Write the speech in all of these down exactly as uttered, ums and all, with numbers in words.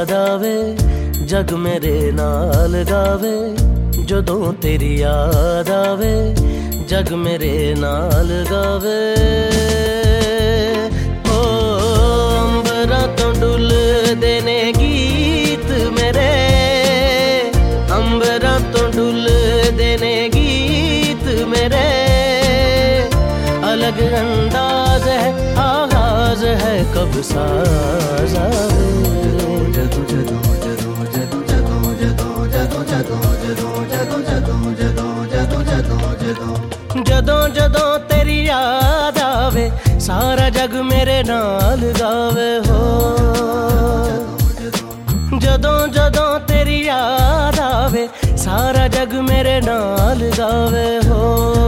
याद आवे जग मेरे नाल गावे, जदों तेरी याद आवे जग मेरे नाल गावे। ओ अंबरा तो डुल देने गीत मेरे, अंबरा तो डुल देने गीत मेरे। अलग अंदाज है आगाज है कब साज आवे। जदों जदों जदों जदों जदों जदों जदों जदों जदों जदों जदों जदों जदों जदों जदों जदों तेरी याद आवे सारा जग मेरे नाल गावे हो। जदों जदों तेरी याद आवे सारा जग मेरे नाल गावे हो।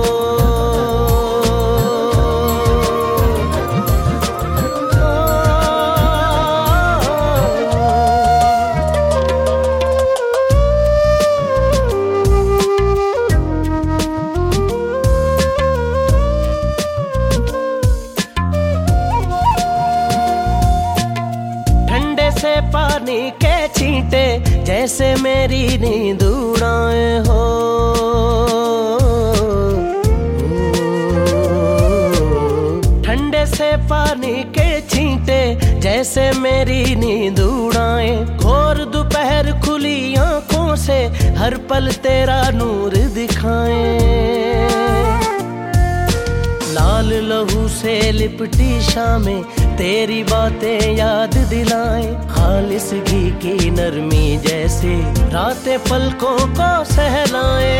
पानी के छींटे जैसे मेरी नींद उड़ाए हो। ठंडे से पानी के छींटे जैसे मेरी नींद उड़ाए। घोर दोपहर खुली आंखों से हर पल तेरा नूर दिखाए। लाल लहू से लिपटी शामें तेरी बातें याद दिलाएं। खालिस घी की नरमी जैसे रातें पलकों को सहलाएं।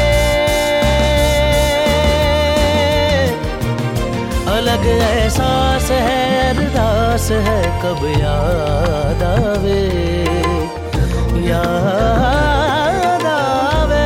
अलग एहसास है अरदास है कब याद आवे याद आवे।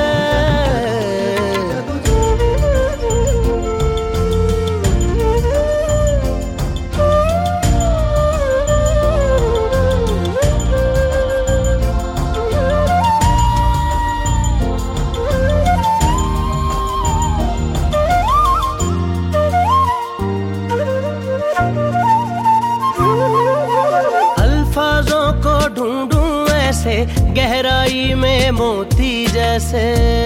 ढूंढूं ऐसे गहराई में मोती जैसे।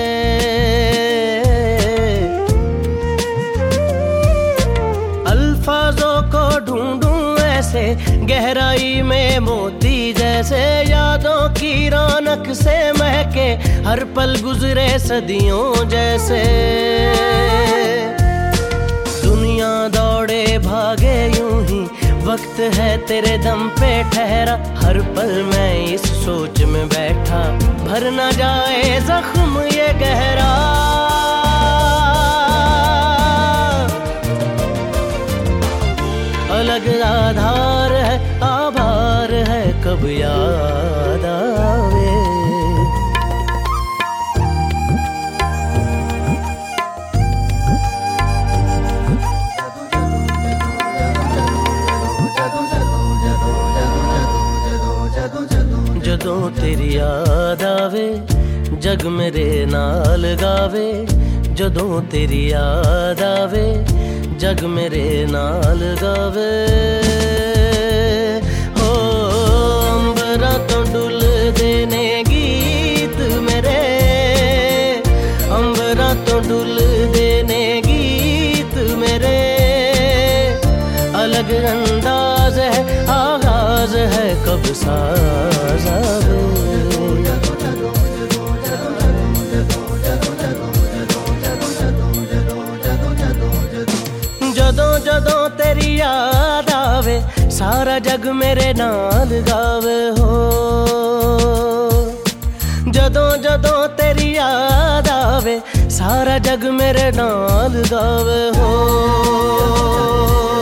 अल्फाजों को ढूंढूं ऐसे गहराई में मोती जैसे। यादों की रौनक से महके हर पल गुजरे सदियों जैसे। दुनिया दौड़े भागे यूं ही वक्त है तेरे दम पे ठहरा। हर पल मैं इस सोच में बैठा भर न जाए जख्म ये गहरा। अलग आधार है आभार है कब याद आवे। जदों तेरी याद आवे जग मेरे नाल गावे, जदों तेरी याद आवे जग मेरे नाल गावे। हो अंबरा तो डुल देने गीत मेरे, अंबरा तो डुल देने गीत मेरे। अलग अंदाज है आगाज है कब साज आवे। जदों जदों तेरी याद आवे सारा जग मेरे नाल गावे हो। जदों जदों तेरी याद आवे सारा जग मेरे नाल गावे हो।